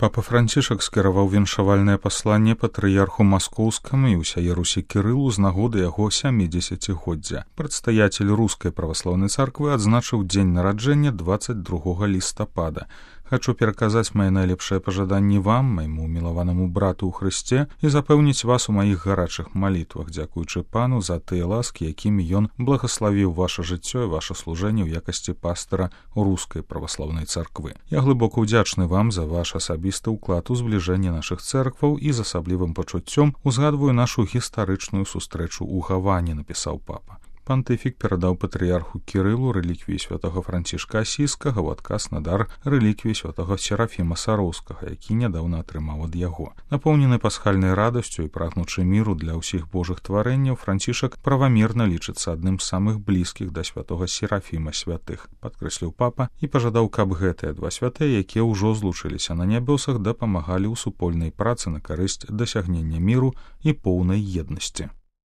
Папа Францішак скіраваў віншавальнае пасланне патрыярху маскоўскаму і ўсяе Русі Кірылу з нагоды яго 70-годдзя. Прадстаяцель рускай праваслаўнай царквы адзначыў дзень нараджэння 22 лістапада. Хачу пераказаць мае найлепшыя пажаданні вам, майму мілаванаму брату ў Хрысце, і запэўніць вас у маіх гарачых малітвах, дзякуючы пану за тыя ласкі, якімі ён благаславіў ваша жыццё і ваша служэнне ў якасці пастара рускай праваслаўнай царквы. Я глыбока ўдзячны вам за ваш асабісты ўклад у збліжэнне нашых цэркваў і з асаблівым пачуццём узгадваю нашу гістарычную сустрэчу ў Гаване, напісаў папа. Пантыфік перадаў патрыярху Кірылу рэліквіі святога Францішка Асійскага ў адказ на дар рэліквіі святога Серафіма Сароўскага, які нядаўна атрымаў ад яго. Напоўнены пасхальнай радасцю і прагнучы міру для ўсіх божых тварэнняў, Францішак правамерна лічыцца адным з самых блізкіх да святога Серафіма святых, падкрэсліў папа і пажадаў, каб гэтыя два святыя, якія ўжо злучыліся на нябёсах, дапамагалі ў супольнай працы на карысць дасягнення міру і поўнай еднасці.